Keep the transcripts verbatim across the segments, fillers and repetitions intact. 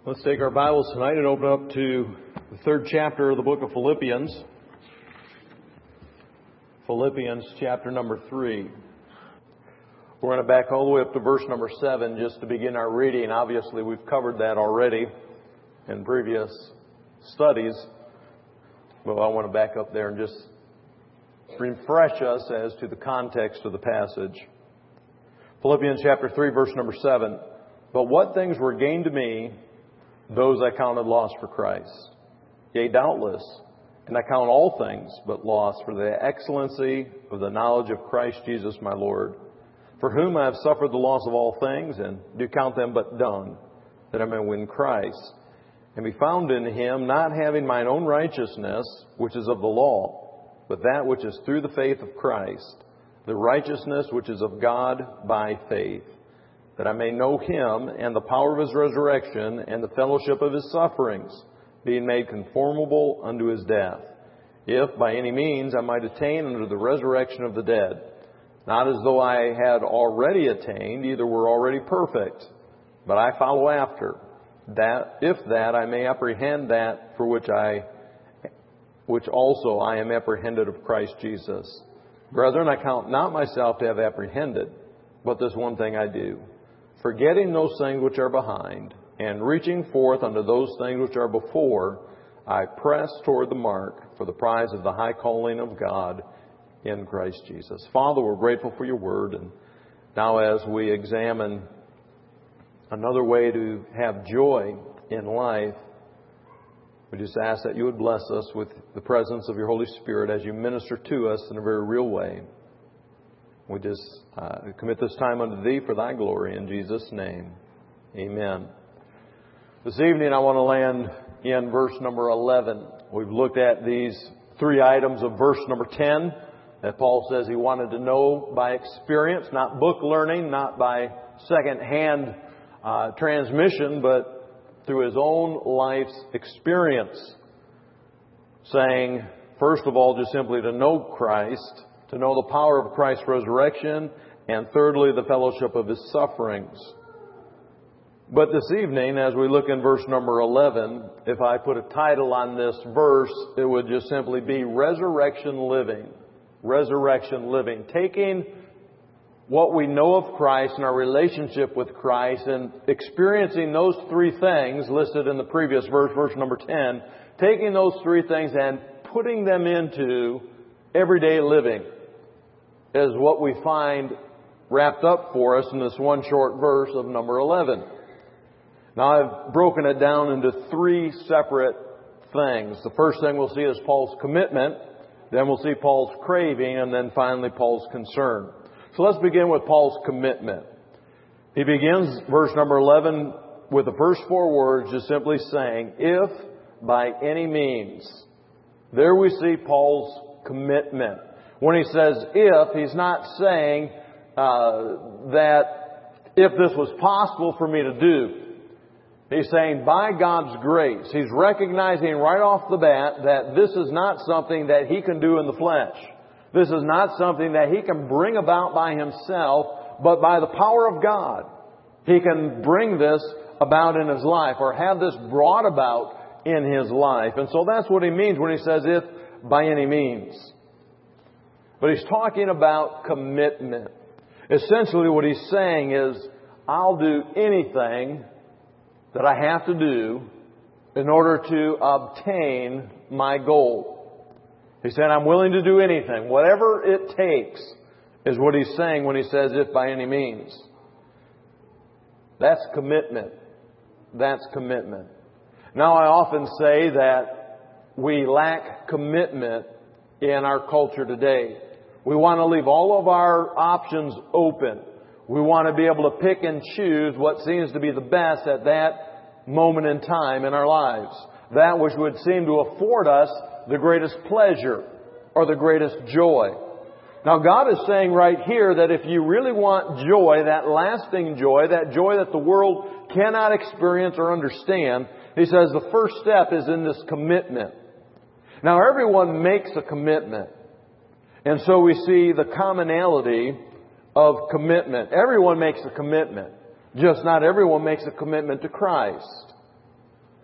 Let's take our Bibles tonight and open up to the third chapter of the book of Philippians. Philippians chapter number three. We're going to back all the way up to verse number seven just to begin our reading. Obviously, we've covered that already in previous studies. But I want to back up there and just refresh us as to the context of the passage. Philippians chapter three, verse number seven. But what things were gained to me, those I counted loss for Christ. Yea, doubtless, and I count all things but loss for the excellency of the knowledge of Christ Jesus my Lord, for whom I have suffered the loss of all things, and do count them but dung, that I may win Christ, and be found in Him, not having mine own righteousness, which is of the law, but that which is through the faith of Christ, the righteousness which is of God by faith, that I may know Him and the power of His resurrection and the fellowship of His sufferings, being made conformable unto His death, if by any means I might attain unto the resurrection of the dead, not as though I had already attained, either were already perfect, but I follow after, that if that I may apprehend that for which I, which also I am apprehended of Christ Jesus. Brethren, I count not myself to have apprehended, but this one thing I do, forgetting those things which are behind, and reaching forth unto those things which are before, I press toward the mark for the prize of the high calling of God in Christ Jesus. Father, we're grateful for your word. And now as we examine another way to have joy in life, we just ask that you would bless us with the presence of your Holy Spirit as you minister to us in a very real way. We just uh, commit this time unto Thee for Thy glory in Jesus' name. Amen. This evening I want to land in verse number eleven. We've looked at these three items of verse number ten that Paul says he wanted to know by experience, not book learning, not by second-hand uh, transmission, but through his own life's experience. Saying, first of all, just simply to know Christ, to know the power of Christ's resurrection, and thirdly, the fellowship of His sufferings. But this evening, as we look in verse number eleven, if I put a title on this verse, it would just simply be Resurrection Living. Resurrection Living. Taking what we know of Christ and our relationship with Christ and experiencing those three things listed in the previous verse, verse number ten, taking those three things and putting them into everyday living is what we find wrapped up for us in this one short verse of number eleven. Now I've broken it down into three separate things. The first thing we'll see is Paul's commitment, then we'll see Paul's craving, and then finally Paul's concern. So let's begin with Paul's commitment. He begins verse number eleven with the first four words just simply saying, if by any means. There we see Paul's commitment. When he says if, he's not saying uh, that if this was possible for me to do. He's saying by God's grace. He's recognizing right off the bat that this is not something that he can do in the flesh. This is not something that he can bring about by himself, but by the power of God. He can bring this about in his life or have this brought about in his life. And so that's what he means when he says if by any means. But he's talking about commitment. Essentially what he's saying is, I'll do anything that I have to do in order to obtain my goal. He said, I'm willing to do anything. Whatever it takes is what he's saying when he says if by any means. That's commitment. That's commitment. Now I often say that we lack commitment in our culture today. We want to leave all of our options open. We want to be able to pick and choose what seems to be the best at that moment in time in our lives. That which would seem to afford us the greatest pleasure or the greatest joy. Now God is saying right here that if you really want joy, that lasting joy, that joy that the world cannot experience or understand, He says the first step is in this commitment. Now everyone makes a commitment. And so we see the commonality of commitment. Everyone makes a commitment. Just not everyone makes a commitment to Christ.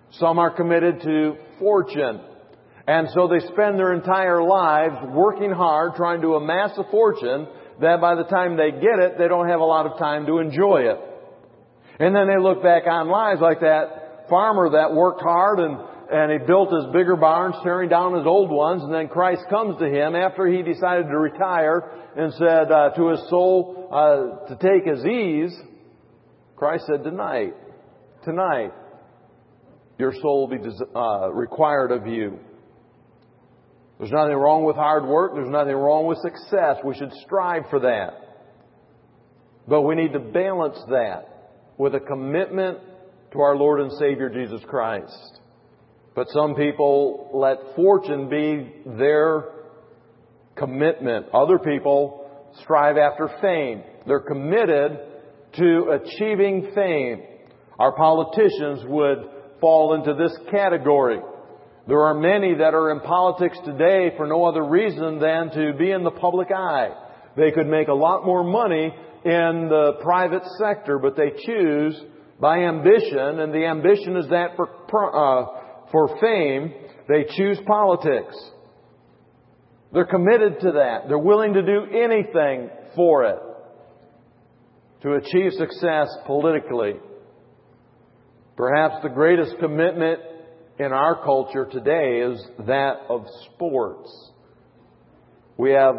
Some are committed to fortune. And so they spend their entire lives working hard, trying to amass a fortune that by the time they get it, they don't have a lot of time to enjoy it. And then they look back on lives like that farmer that worked hard and, and he built his bigger barns, tearing down his old ones, and then Christ comes to him after he decided to retire and said uh, to his soul uh, to take his ease. Christ said, tonight, tonight, your soul will be uh, required of you. There's nothing wrong with hard work. There's nothing wrong with success. We should strive for that. But we need to balance that with a commitment to our Lord and Savior Jesus Christ. But some people let fortune be their commitment. Other people strive after fame. They're committed to achieving fame. Our politicians would fall into this category. There are many that are in politics today for no other reason than to be in the public eye. They could make a lot more money in the private sector, but they choose by ambition, and the ambition is that for uh, for fame, they choose politics. They're committed to that. They're willing to do anything for it to achieve success politically. Perhaps the greatest commitment in our culture today is that of sports. We have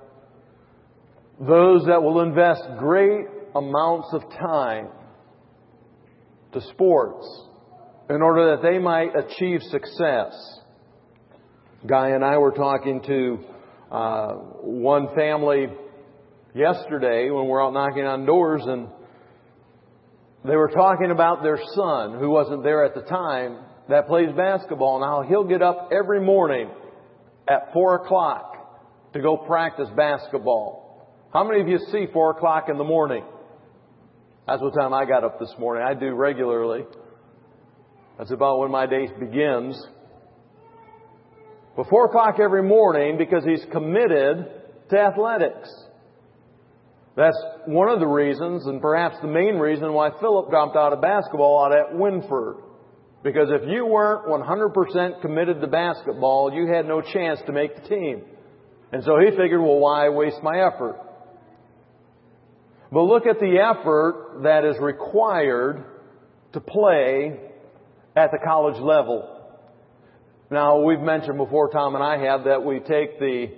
those that will invest great amounts of time to sports in order that they might achieve success. Guy and I were talking to uh, one family yesterday when we were out knocking on doors, and they were talking about their son, who wasn't there at the time, that plays basketball. Now he'll get up every morning at four o'clock to go practice basketball. How many of you see four o'clock in the morning? That's what time I got up this morning. I do regularly. That's about when my day begins. But four o'clock every morning because he's committed to athletics. That's one of the reasons, and perhaps the main reason, why Philip dropped out of basketball out at Winford. Because if you weren't one hundred percent committed to basketball, you had no chance to make the team. And so he figured, well, why waste my effort? But look at the effort that is required to play at the college level. Now, we've mentioned before, Tom and I have, that we take the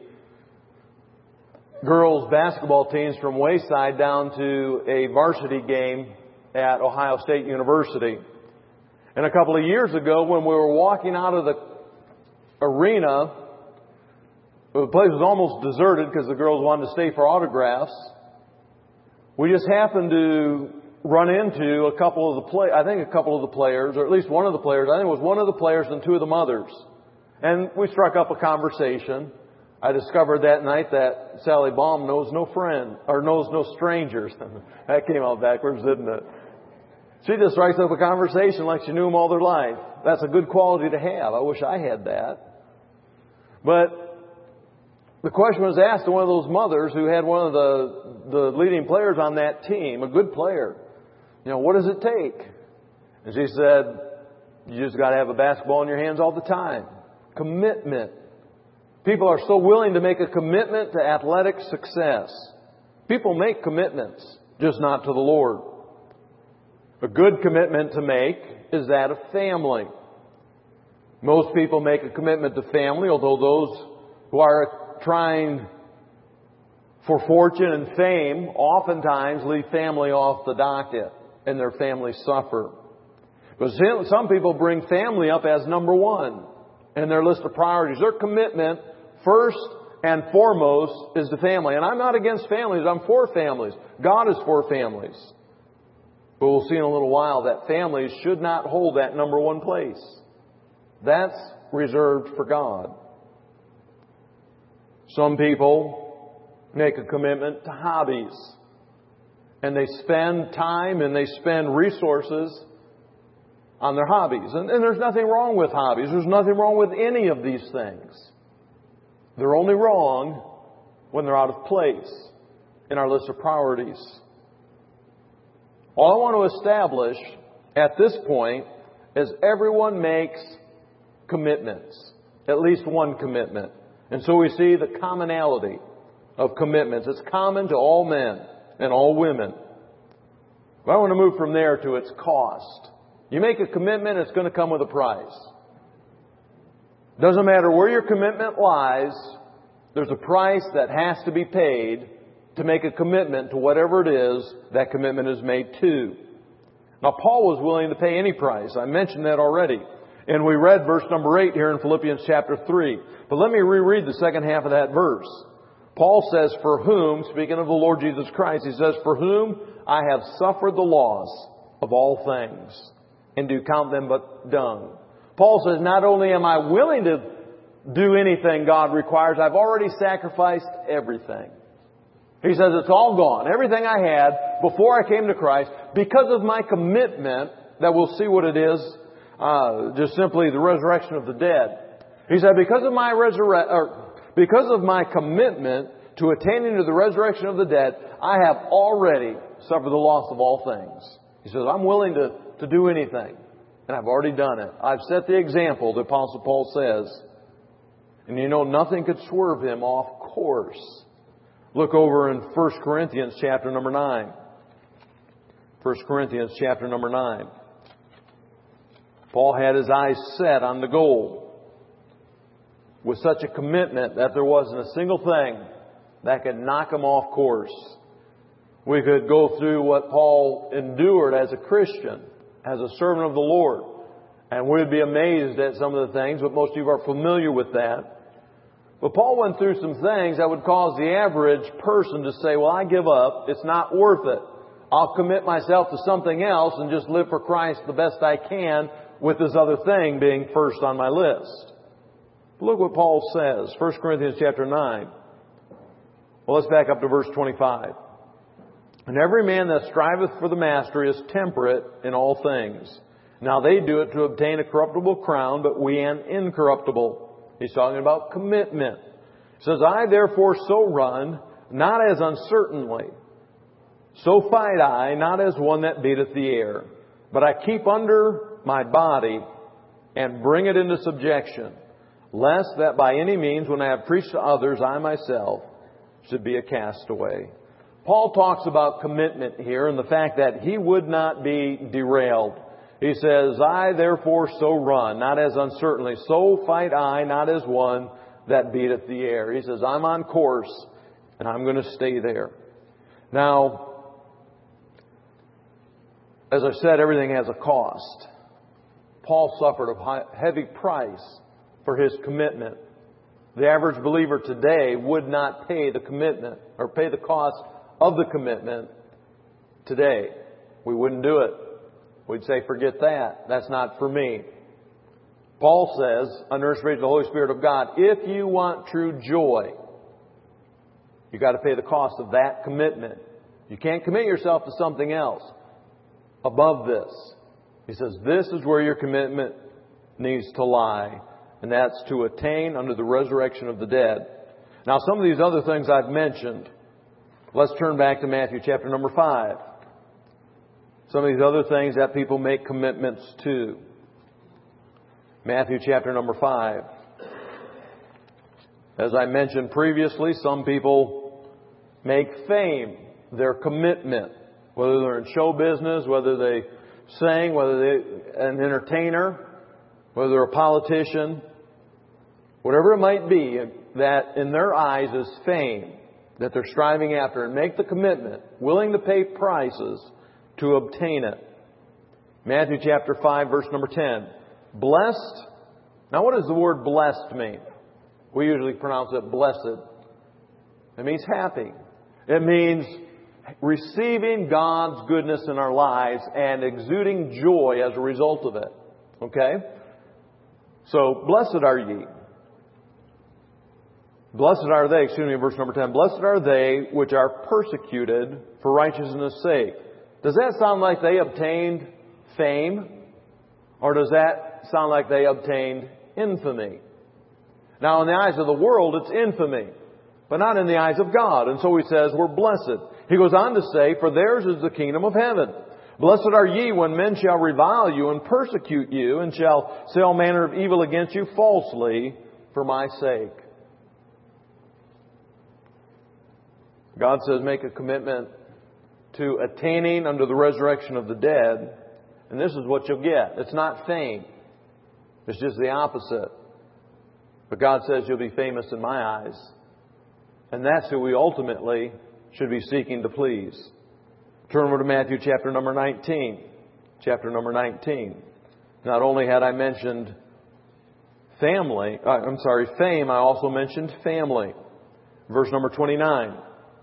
girls' basketball teams from Wayside down to a varsity game at Ohio State University. And a couple of years ago, when we were walking out of the arena, the place was almost deserted because the girls wanted to stay for autographs. We just happened to run into a couple of the play, I think a couple of the players, or at least one of the players. I think it was one of the players and two of the mothers. And we struck up a conversation. I discovered that night that Sally Baum knows no friend, or knows no strangers. That came out backwards, didn't it? She just strikes up a conversation like she knew them all their life. That's a good quality to have. I wish I had that. But the question was asked to one of those mothers who had one of the, the leading players on that team, a good player. You know, what does it take? And she said, you just got to have a basketball in your hands all the time. Commitment. People are so willing to make a commitment to athletic success. People make commitments, just not to the Lord. A good commitment to make is that of family. Most people make a commitment to family, although those who are trying for fortune and fame oftentimes leave family off the docket and their families suffer. But some people bring family up as number one in their list of priorities. Their commitment, first and foremost, is to family. And I'm not against families. I'm for families. God is for families. But we'll see in a little while that families should not hold that number one place. That's reserved for God. Some people make a commitment to hobbies. And they spend time and they spend resources on their hobbies. And, and there's nothing wrong with hobbies. There's nothing wrong with any of these things. They're only wrong when they're out of place in our list of priorities. All I want to establish at this point is everyone makes commitments. At least one commitment. And so we see the commonality of commitments. It's common to all men and all women. But I want to move from there to its cost. You make a commitment, it's going to come with a price. Doesn't matter where your commitment lies, there's a price that has to be paid to make a commitment to whatever it is that commitment is made to. Now, Paul was willing to pay any price. I mentioned that already. And we read verse number eight here in Philippians chapter three. But let me reread the second half of that verse. Paul says, for whom, speaking of the Lord Jesus Christ, he says, for whom I have suffered the loss of all things, and do count them but dung. Paul says, not only am I willing to do anything God requires, I've already sacrificed everything. He says it's all gone. Everything I had before I came to Christ, because of my commitment, that we'll see what it is, uh, just simply the resurrection of the dead. He said, because of my resurre- or because of my commitment to attaining to the resurrection of the dead, I have already suffered the loss of all things. He says, I'm willing to, to do anything. And I've already done it. I've set the example, the Apostle Paul says. And you know, nothing could swerve him off course. Look over in First Corinthians chapter number nine. First Corinthians chapter number nine. Paul had his eyes set on the goal with such a commitment that there wasn't a single thing that could knock him off course. We could go through what Paul endured as a Christian, as a servant of the Lord, and we'd be amazed at some of the things, but most of you are familiar with that. But Paul went through some things that would cause the average person to say, well, I give up. It's not worth it. I'll commit myself to something else and just live for Christ the best I can, with this other thing being first on my list. Look what Paul says, First Corinthians chapter nine. Well, let's back up to verse twenty-five. And every man that striveth for the mastery is temperate in all things. Now they do it to obtain a corruptible crown, but we an incorruptible. He's talking about commitment. He says, I therefore so run, not as uncertainly. So fight I, not as one that beateth the air. But I keep under my body and bring it into subjection, lest that by any means, when I have preached to others, I myself should be a castaway. Paul talks about commitment here and the fact that he would not be derailed. He says, I therefore so run, not as uncertainly. So fight I, not as one that beateth the air. He says, I'm on course and I'm going to stay there. Now, as I said, everything has a cost. Paul suffered a heavy price for his commitment. The average believer today would not pay the commitment or pay the cost of the commitment today. We wouldn't do it. We'd say, forget that. That's not for me. Paul says, under inspiration of the Holy Spirit of God, if you want true joy, you've got to pay the cost of that commitment. You can't commit yourself to something else above this. He says, this is where your commitment needs to lie, and that's to attain under the resurrection of the dead. Now, some of these other things I've mentioned, let's turn back to Matthew chapter number five. Some of these other things that people make commitments to. Matthew chapter number five. As I mentioned previously, some people make fame their commitment. Whether they're in show business, whether they sing, whether they're an entertainer, whether they're a politician, whatever it might be, that in their eyes is fame that they're striving after, and make the commitment, willing to pay prices to obtain it. Matthew chapter five, verse number ten. Blessed. Now, what does the word blessed mean? We usually pronounce it blessed. It means happy. It means receiving God's goodness in our lives and exuding joy as a result of it. Okay? So, blessed are ye. Blessed are they, excuse me, verse number ten. Blessed are they which are persecuted for righteousness' sake. Does that sound like they obtained fame? Or does that sound like they obtained infamy? Now, in the eyes of the world, it's infamy, but not in the eyes of God. And so he says, we're blessed. He goes on to say, for theirs is the kingdom of heaven. Blessed are ye when men shall revile you and persecute you, and shall say all manner of evil against you falsely for my sake. God says make a commitment to attaining unto the resurrection of the dead, and this is what you'll get. It's not fame. It's just the opposite. But God says you'll be famous in my eyes. And that's who we ultimately should be seeking to please. Turn over to Matthew chapter number nineteen. Chapter number nineteen. Not only had I mentioned family, uh, I'm sorry, fame, I also mentioned family. Verse number twenty-nine.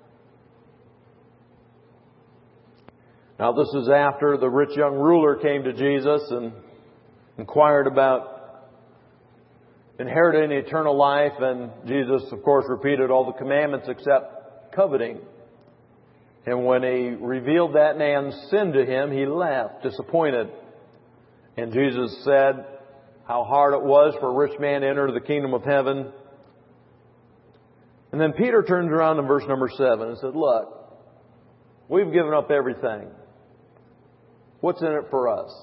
Now this is after the rich young ruler came to Jesus and inquired about inheriting eternal life, and Jesus, of course, repeated all the commandments except coveting. And when he revealed that man's sin to him, he left disappointed. And Jesus said how hard it was for a rich man to enter the kingdom of heaven. And then Peter turns around in verse number seven and said, look, we've given up everything. What's in it for us?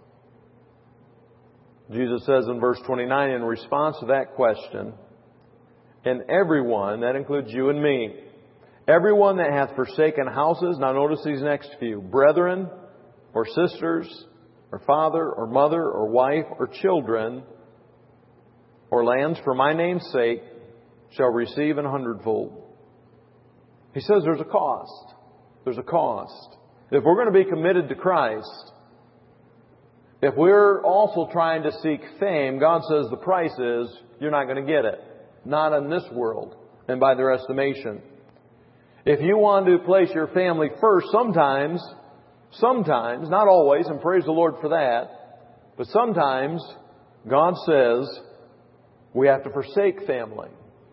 Jesus says in verse twenty-nine, in response to that question, and everyone, that includes you and me, everyone that hath forsaken houses, now notice these next few, brethren, or sisters, or father, or mother, or wife, or children, or lands for my name's sake, shall receive an hundredfold. He says there's a cost. There's a cost. If we're going to be committed to Christ, if we're also trying to seek fame, God says the price is you're not going to get it. Not in this world and by their estimation. If you want to place your family first, sometimes, sometimes, not always, and praise the Lord for that, but sometimes God says we have to forsake family.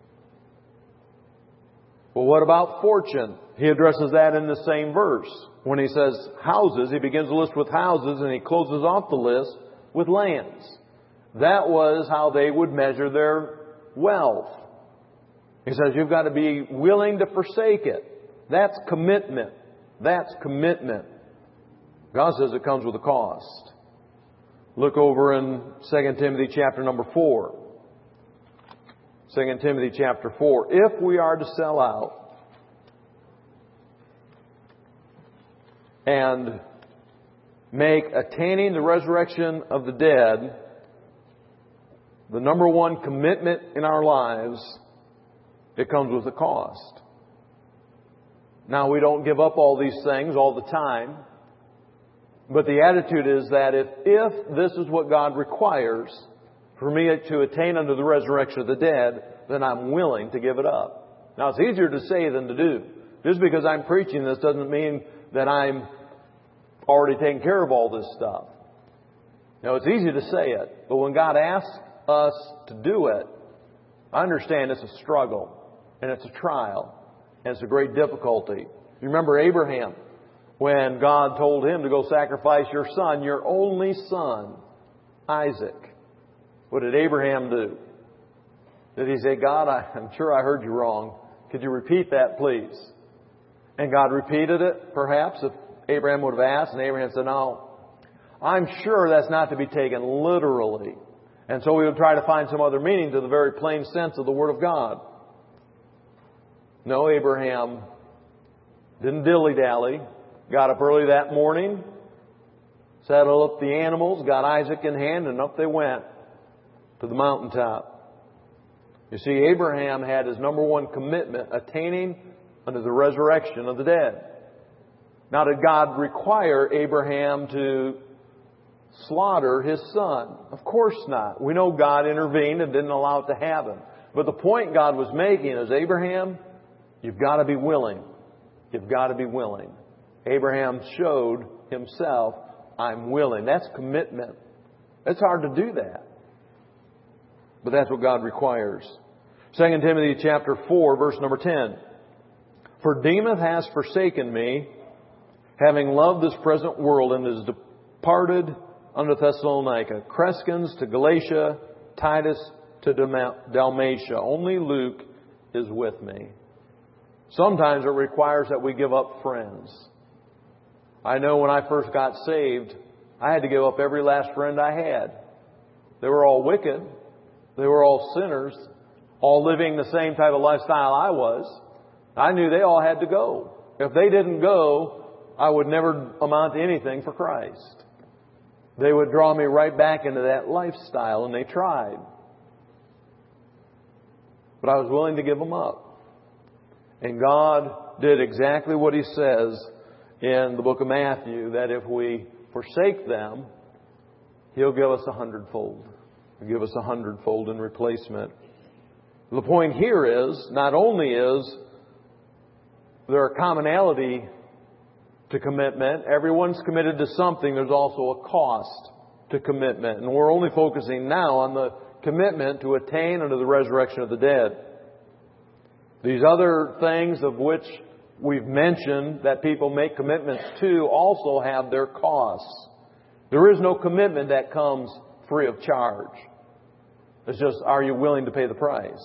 Well, what about fortune? He addresses that in the same verse. When he says houses, he begins the list with houses and he closes off the list with lands. That was how they would measure their wealth. He says you've got to be willing to forsake it. That's commitment. That's commitment. God says it comes with a cost. Look over in Second Timothy chapter number four. Second Timothy chapter four. If we are to sell out and make attaining the resurrection of the dead the number one commitment in our lives, it comes with a cost. Now, we don't give up all these things all the time, but the attitude is that if, if this is what God requires for me to attain unto the resurrection of the dead, then I'm willing to give it up. Now, it's easier to say than to do. Just because I'm preaching this doesn't mean that I'm already taking care of all this stuff. Now, it's easy to say it, but when God asks us to do it, I understand it's a struggle, and it's a trial, and it's a great difficulty. You remember Abraham, when God told him to go sacrifice your son, your only son, Isaac. What did Abraham do? Did he say, God, I'm sure I heard you wrong. Could you repeat that, please? And God repeated it, perhaps, if Abraham would have asked. And Abraham said, no, I'm sure that's not to be taken literally. And so we would try to find some other meaning to the very plain sense of the Word of God. No, Abraham didn't dilly-dally. Got up early that morning, saddled up the animals, got Isaac in hand, and up they went to the mountaintop. You see, Abraham had his number one commitment, attaining unto the resurrection of the dead. Now, did God require Abraham to slaughter his son? Of course not. We know God intervened and didn't allow it to happen. But the point God was making is, Abraham, you've got to be willing. You've got to be willing. Abraham showed himself, I'm willing. That's commitment. It's hard to do that. But that's what God requires. Second Timothy chapter four, verse number ten. For Demas has forsaken me, having loved this present world, and is departed unto Thessalonica. Crescens to Galatia, Titus to Dalmatia. Only Luke is with me. Sometimes it requires that we give up friends. I know when I first got saved, I had to give up every last friend I had. They were all wicked. They were all sinners, all living the same type of lifestyle I was. I knew they all had to go. If they didn't go, I would never amount to anything for Christ. They would draw me right back into that lifestyle, and they tried. But I was willing to give them up. And God did exactly what He says in the book of Matthew, that if we forsake them, He'll give us a hundredfold. He'll give us a hundredfold in replacement. The point here is, not only is there a commonality to commitment, everyone's committed to something, there's also a cost to commitment. And we're only focusing now on the commitment to attain unto the resurrection of the dead. These other things of which we've mentioned that people make commitments to also have their costs. There is no commitment that comes free of charge. It's just, are you willing to pay the price?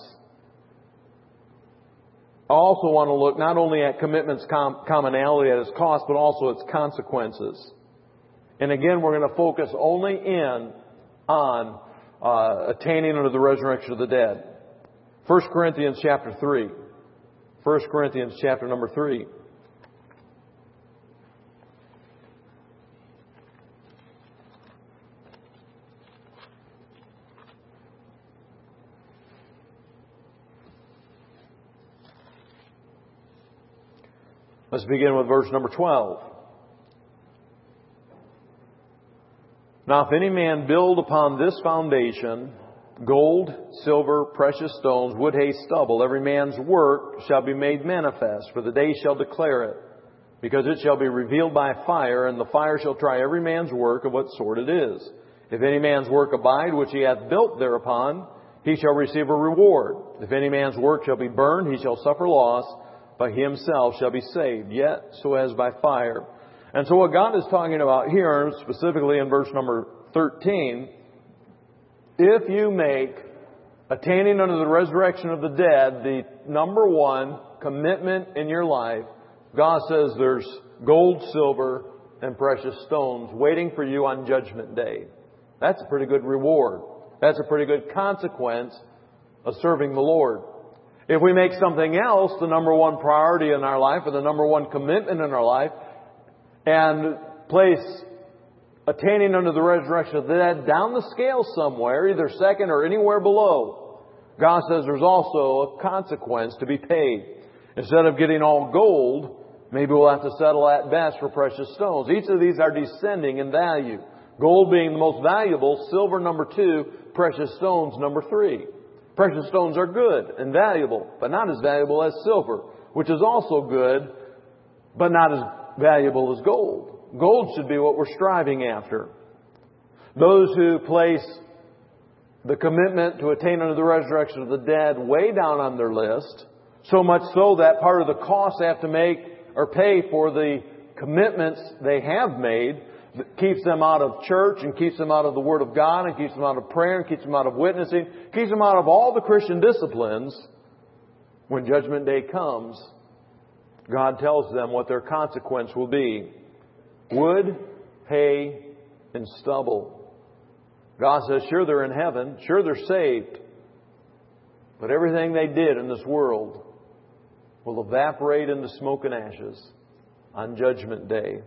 I also want to look not only at commitment's com- commonality at its cost, but also its consequences. And again, we're going to focus only in on uh, attaining unto the resurrection of the dead. First Corinthians chapter three. First Corinthians chapter number three. Let's begin with verse number twelve. Now if any man build upon this foundation gold, silver, precious stones, wood, hay, stubble, every man's work shall be made manifest, for the day shall declare it, because it shall be revealed by fire, and the fire shall try every man's work of what sort it is. If any man's work abide, which he hath built thereupon, he shall receive a reward. If any man's work shall be burned, he shall suffer loss, but he himself shall be saved, yet so as by fire. And so what God is talking about here, specifically in verse number thirteen, if you make attaining unto the resurrection of the dead the number one commitment in your life, God says there's gold, silver, and precious stones waiting for you on Judgment Day. That's a pretty good reward. That's a pretty good consequence of serving the Lord. If we make something else the number one priority in our life, or the number one commitment in our life, and place attaining unto the resurrection of the dead down the scale somewhere, either second or anywhere below, God says there's also a consequence to be paid. Instead of getting all gold, maybe we'll have to settle at best for precious stones. Each of these are descending in value. Gold being the most valuable, silver number two, precious stones number three. Precious stones are good and valuable, but not as valuable as silver, which is also good, but not as valuable as gold. Gold should be what we're striving after. Those who place the commitment to attain unto the resurrection of the dead way down on their list, so much so that part of the cost they have to make or pay for the commitments they have made, that keeps them out of church and keeps them out of the Word of God and keeps them out of prayer and keeps them out of witnessing, keeps them out of all the Christian disciplines. When Judgment Day comes, God tells them what their consequence will be. Wood, hay, and stubble. God says, sure, they're in heaven. Sure, they're saved. But everything they did in this world will evaporate into smoke and ashes on Judgment Day.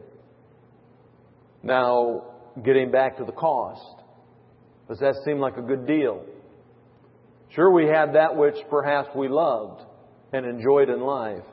Now, getting back to the cost. Does that seem like a good deal? Sure, we had that which perhaps we loved and enjoyed in life.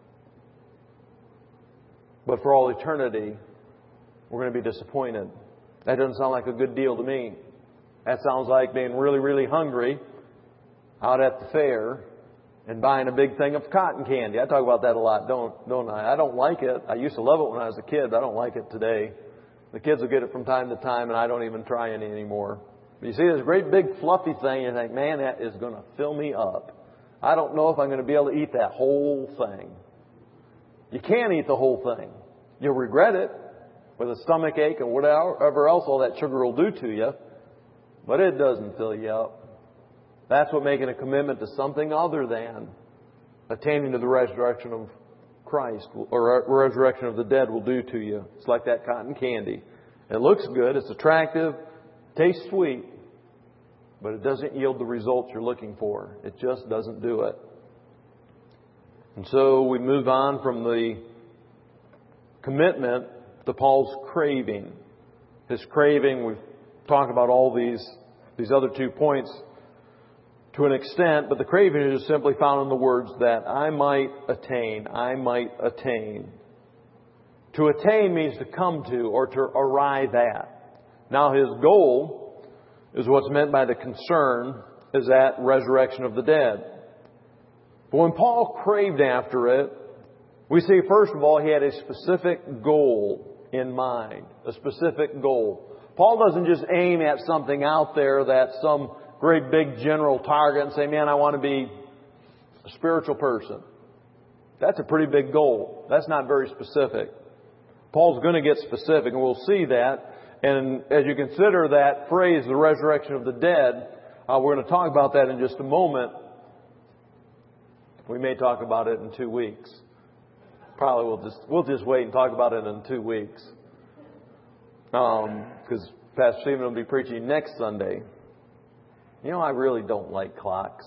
But for all eternity, we're going to be disappointed. That doesn't sound like a good deal to me. That sounds like being really, really hungry out at the fair and buying a big thing of cotton candy. I talk about that a lot, don't don't I? I don't like it. I used to love it when I was a kid, but I don't like it today. The kids will get it from time to time, and I don't even try any anymore. But you see this great big fluffy thing, and you think, man, that is going to fill me up. I don't know if I'm going to be able to eat that whole thing. You can't eat the whole thing. You'll regret it with a stomach ache and whatever else all that sugar will do to you. But it doesn't fill you up. That's what making a commitment to something other than attaining to the resurrection of Christ or resurrection of the dead will do to you. It's like that cotton candy. It looks good, it's attractive, tastes sweet, but it doesn't yield the results you're looking for. It just doesn't do it. And so we move on from the commitment to Paul's craving. His craving, we've talked about all these, these other two points to an extent, but the craving is simply found in the words that I might attain, I might attain. To attain means to come to or to arrive at. Now his goal is what's meant by the concern is that resurrection of the dead. But when Paul craved after it, we see first of all he had a specific goal in mind, a specific goal. Paul doesn't just aim at something out there that's some great big general target and say, man, I want to be a spiritual person. That's a pretty big goal. That's not very specific. Paul's going to get specific, and we'll see that. And as you consider that phrase, the resurrection of the dead, uh, we're going to talk about that in just a moment. We may talk about it in two weeks. Probably we'll just we'll just wait and talk about it in two weeks. Um, because Pastor Stephen will be preaching next Sunday. You know, I really don't like clocks.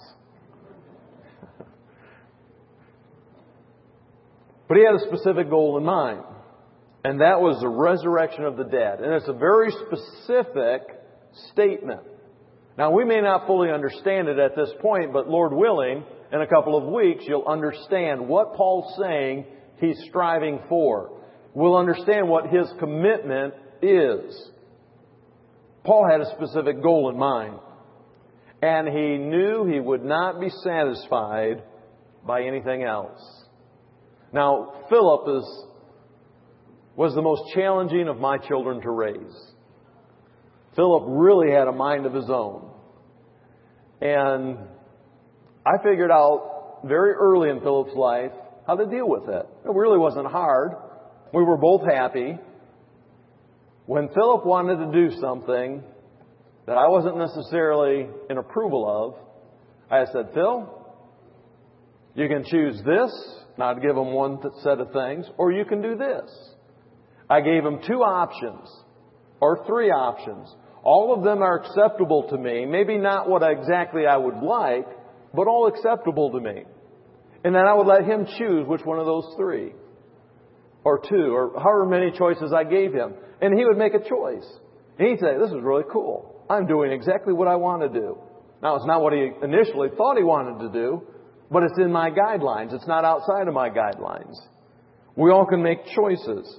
But he had a specific goal in mind. And that was the resurrection of the dead. And it's a very specific statement. Now, we may not fully understand it at this point, but Lord willing, in a couple of weeks, you'll understand what Paul's saying he's striving for. We'll understand what his commitment is. Paul had a specific goal in mind. And he knew he would not be satisfied by anything else. Now, Philip is, was the most challenging of my children to raise. Philip really had a mind of his own. And I figured out very early in Philip's life how to deal with it. It really wasn't hard. We were both happy. When Philip wanted to do something that I wasn't necessarily in approval of, I said, Phil, you can choose this, not give him one set of things, or you can do this. I gave him two options, or three options. All of them are acceptable to me. Maybe not what exactly I would like, but all acceptable to me. And then I would let him choose which one of those three, or two, or however many choices I gave him. And he would make a choice. And he'd say, this is really cool. I'm doing exactly what I want to do. Now, it's not what he initially thought he wanted to do, but it's in my guidelines. It's not outside of my guidelines. We all can make choices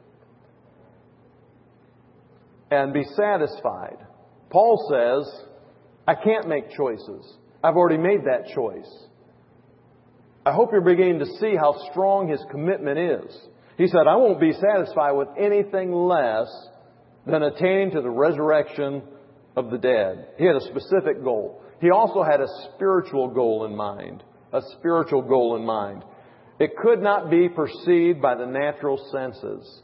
and be satisfied. Paul says, I can't make choices. I've already made that choice. I hope you're beginning to see how strong his commitment is. He said, I won't be satisfied with anything less than attaining to the resurrection of the dead. He had a specific goal. He also had a spiritual goal in mind. A spiritual goal in mind. It could not be perceived by the natural senses.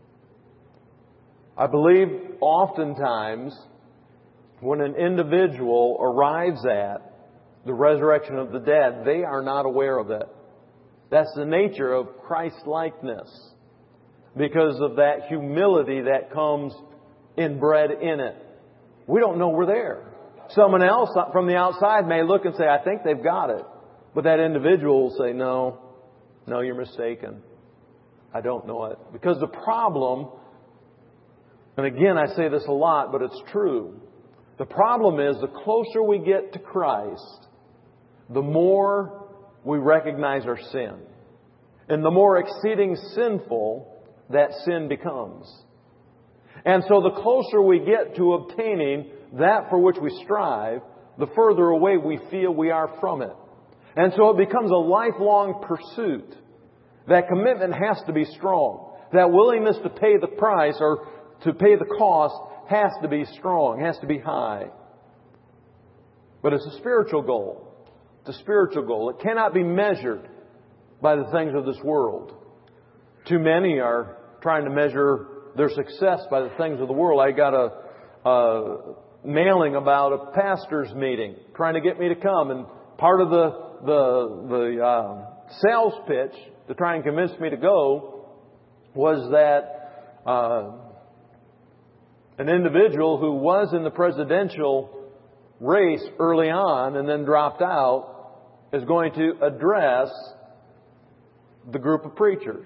I believe oftentimes when an individual arrives at the resurrection of the dead, they are not aware of it. That's the nature of Christ-likeness. Because of that humility that comes inbred in it. We don't know we're there. Someone else from the outside may look and say, I think they've got it. But that individual will say, no, no, you're mistaken. I don't know it. Because the problem, and again, I say this a lot, but it's true. The problem is the closer we get to Christ, the more we recognize our sin. And the more exceeding sinful that sin becomes. And so the closer we get to obtaining that for which we strive, the further away we feel we are from it. And so it becomes a lifelong pursuit. That commitment has to be strong. That willingness to pay the price or to pay the cost has to be strong, has to be high. But it's a spiritual goal. It's a spiritual goal. It cannot be measured by the things of this world. Too many are trying to measure their success by the things of the world. I got a, a mailing about a pastor's meeting trying to get me to come. And part of the, the, the uh, sales pitch to try and convince me to go was that uh, an individual who was in the presidential race early on and then dropped out is going to address the group of preachers.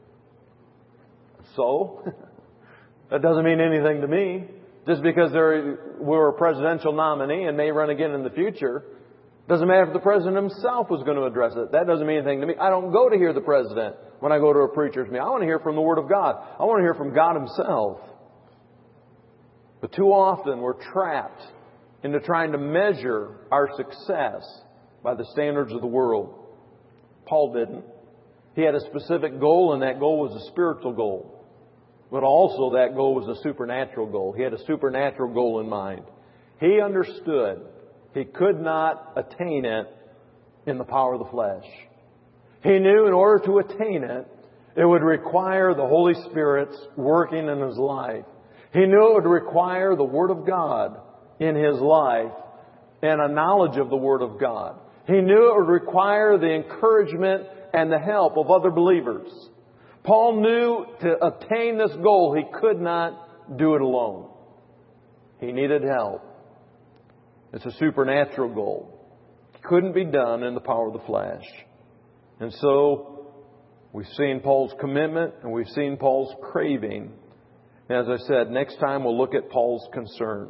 So, that doesn't mean anything to me. Just because there were a presidential nominee and may run again in the future, doesn't matter if the president himself was going to address it. That doesn't mean anything to me. I don't go to hear the president when I go to a preacher's meeting. I want to hear from the Word of God. I want to hear from God Himself. But too often we're trapped into trying to measure our success by the standards of the world. Paul didn't. He had a specific goal, and that goal was a spiritual goal. But also that goal was a supernatural goal. He had a supernatural goal in mind. He understood he could not attain it in the power of the flesh. He knew in order to attain it, it would require the Holy Spirit's working in his life. He knew it would require the Word of God in his life and a knowledge of the Word of God. He knew it would require the encouragement and the help of other believers. Paul knew to attain this goal, he could not do it alone. He needed help. It's a supernatural goal. It couldn't be done in the power of the flesh. And so, we've seen Paul's commitment and we've seen Paul's craving. And as I said, next time we'll look at Paul's concern.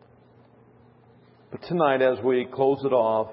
But tonight, as we close it off,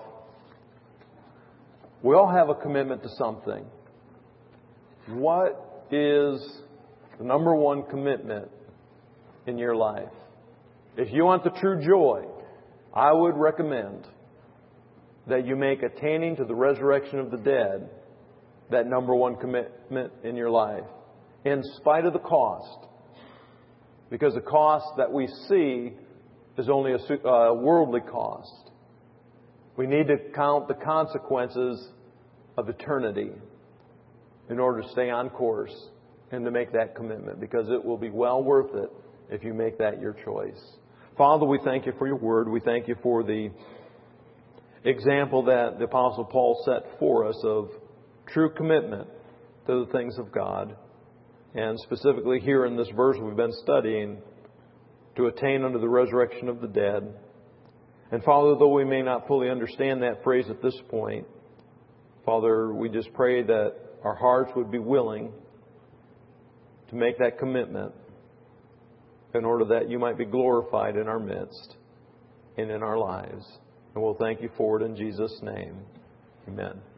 we all have a commitment to something. What is the number one commitment in your life? If you want the true joy, I would recommend that you make attaining to the resurrection of the dead that number one commitment in your life, in spite of the cost. Because the cost that we see is only a uh, worldly cost. We need to count the consequences of eternity in order to stay on course and to make that commitment, because it will be well worth it if you make that your choice. Father, we thank you for your word. We thank you for the example that the Apostle Paul set for us of true commitment to the things of God. And specifically here in this verse we've been studying, to attain unto the resurrection of the dead. And Father, though we may not fully understand that phrase at this point, Father, we just pray that our hearts would be willing to make that commitment in order that you might be glorified in our midst and in our lives. And we'll thank you for it in Jesus' name. Amen.